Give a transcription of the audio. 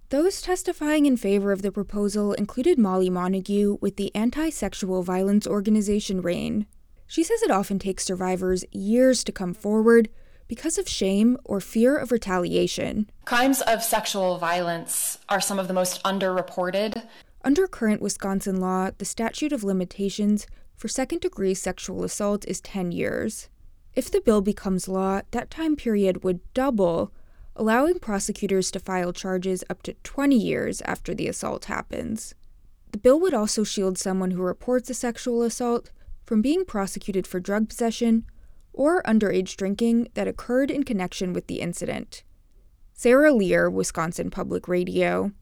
Those testifying in favor of the proposal included Molly Montague with the anti-sexual violence organization RAINN. She says it often takes survivors years to come forward because of shame or fear of retaliation. Crimes of sexual violence are some of the most underreported. Under current Wisconsin law, the statute of limitations for second-degree sexual assault is 10 years. If the bill becomes law, that time period would double, allowing prosecutors to file charges up to 20 years after the assault happens. The bill would also shield someone who reports a sexual assault from being prosecuted for drug possession or underage drinking that occurred in connection with the incident. Sarah Lear, Wisconsin Public Radio.